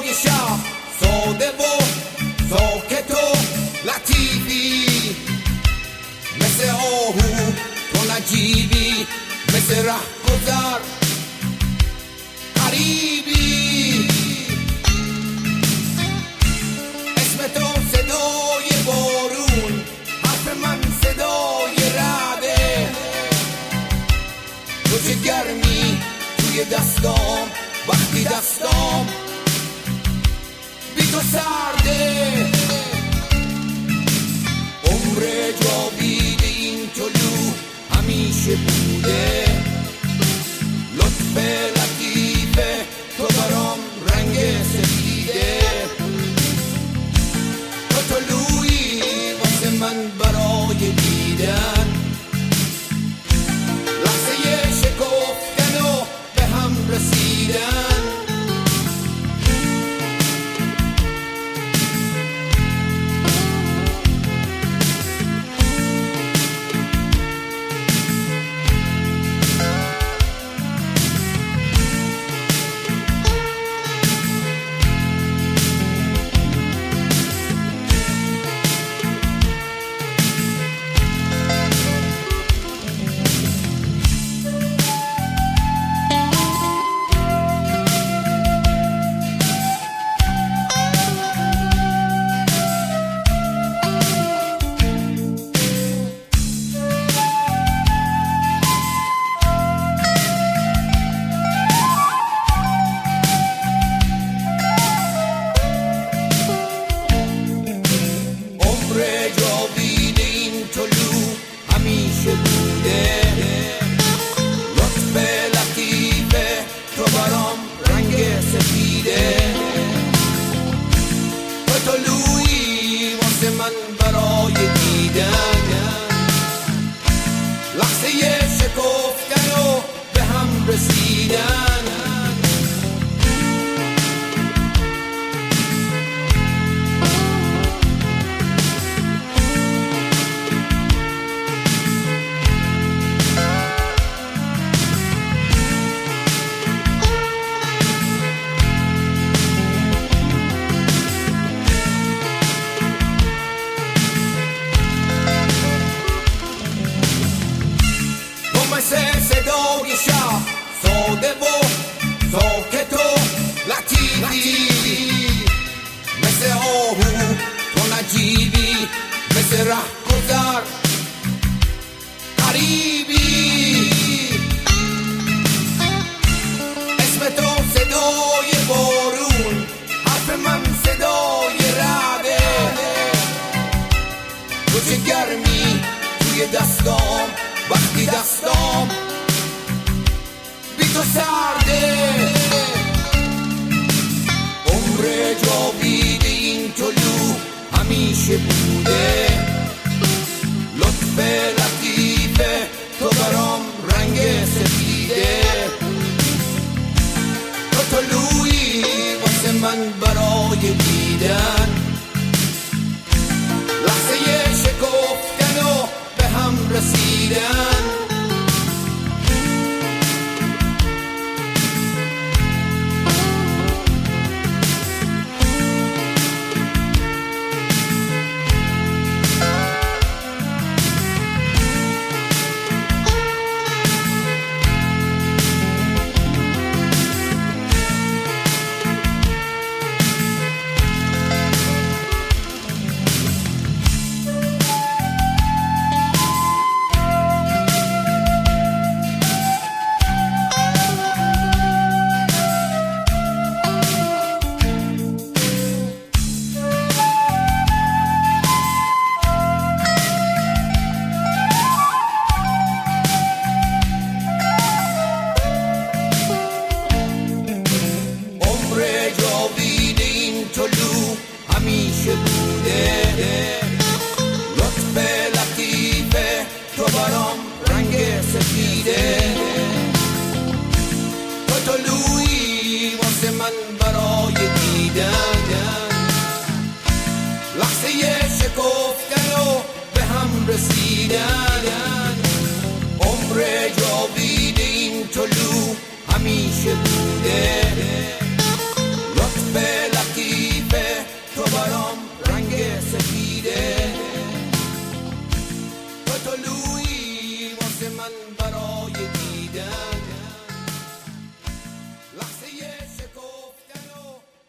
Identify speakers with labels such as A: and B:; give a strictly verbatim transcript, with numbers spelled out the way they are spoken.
A: صدای شب ساده و ساکت و لطیفی، مثل آهو تو نجیبی، مثل ره گذر قریبی. اسم تو صدای بارون، حرف من صدای رعده. تو چه گرمی توی دستام وقتی دستام بی تو سرده. عمر جاوید این طلوع همیشه بوده، لطف لطیفه تو برام رنگ سفیده. تو طلوعی واسه من برای دیدن، لحظه شکفتن و به هم رسیدن. صدای شب ساده و ساکت و لطیفی، مثل آهو تو نجیبی، مثل ره گذر قریبی. اسم تو صدای بارون، حرف من صدای رعده. تو چه گرمی توی دستام وقتی دستام بی تو سرده. عمر جاوید این طلوع همیشه بوده، لطف لطیفه تو برام رنگ سفیده. تو طلوعی واسه من برای دیدن، لحظه شکفتن و به هم رسیدن. همیشه بوده، لطف لطیفه تو برام رنگ سفیده. تو طلوعی واسه من برای دیدن، لحظه شکفتن و به هم رسیدن. عمر جاوید این طلوع همیشه بوده،